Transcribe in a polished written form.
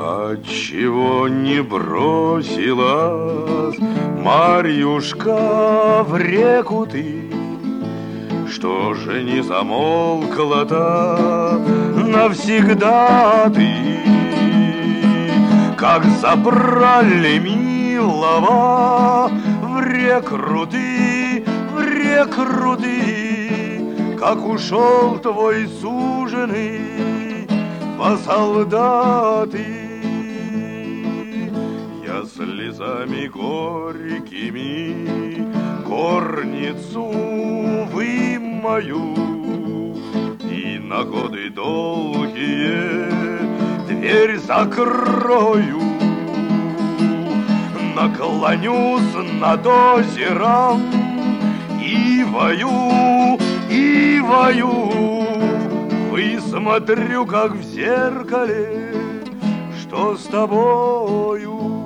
Отчего не бросилась, Марьюшка, в реку ты? Что же не замолкла-то навсегда ты? Как забрали милого в рекруты, как ушел твой суженый во солдаты. Я слезами горькими горницу вымою и на годы долгие дверь закрою. Наклонюсь над озером и вою, высмотрю, как в зеркале, что с тобою.